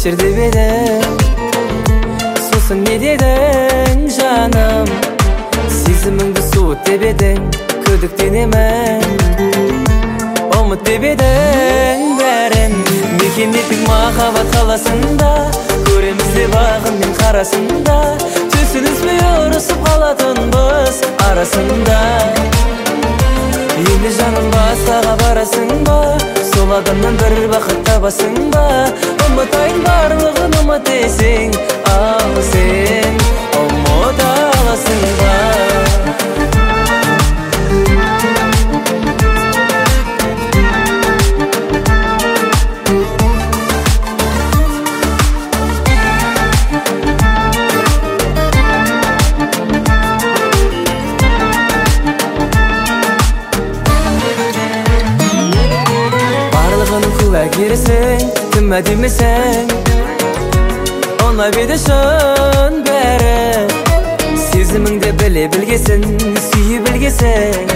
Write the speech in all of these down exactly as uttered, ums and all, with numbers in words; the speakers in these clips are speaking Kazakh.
кешір деп едің, сосын не дедің жаным? Сезіміңді суыт деп едің, күдіктенемін. Ұмыт деп едің бәрін, мекен еттік махаббат қаласында, көреміз деп ағынмен қарасында, түсініспей ұрысып қалатынбыз арасында. Енді жаным басқаға барасың ба, сол адамнан бір бақыт табасың ба? Ұмытайын барлығын ұмыт десең, ал сен ұмыта аласың ба? Куәгерсің, кім әдемісің, ұнап еді шын бәрі. Сезіміңді біле білгесін, сүйе білгесін,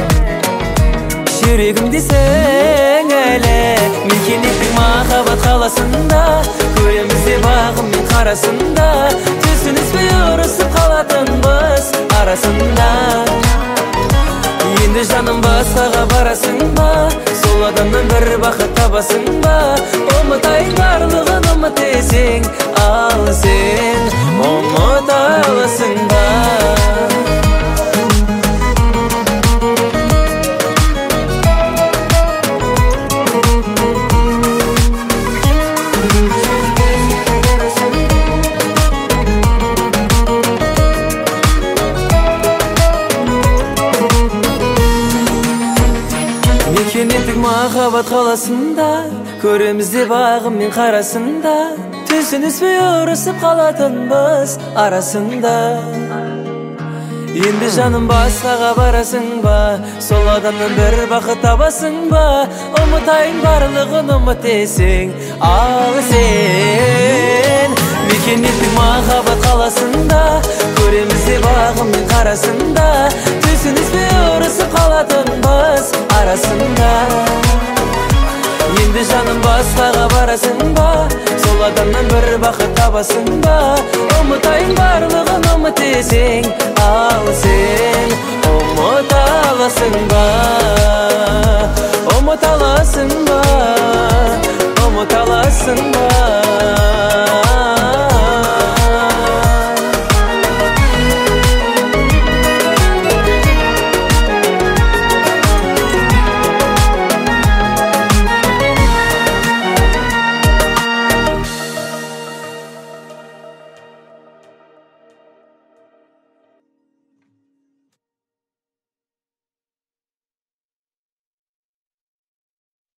жүрегімдесің әлі. Мекен еттік махаббат қаласында, көреміз деп ағыммен қарасында, түсініспей ұрысып қалатынбыз арасында. Енді жаным басқаға барасың ба, сол адамнан бір бақыт табасың ба? Ұмытайын барлығын ұмыт десең, ал сен ұмыта аласың ба? Мекен еттік махаббат қаласында, көреміз деп ағыммен қарасында, түсініспей ұрысып қалатынбыз арасында. Енді жаным басқаға барасың ба, сол адамнан бір бақыт табасың ба? Ұмытайын барлығын ұмыт десең, ал сен. Мекен еттік махаббат қаласында, көреміз деп ағыммен қарасында, түсініспей ұрысып қалатынбыз арасында. Енді жаным басқаға барасың ба, сол адамнан бір бақыт табасың ба? Ұмытайын барлығын ұмыт десең, ал сен ұмыта аласың ба? Ұмыта аласың ба? Ұмыта аласың ба?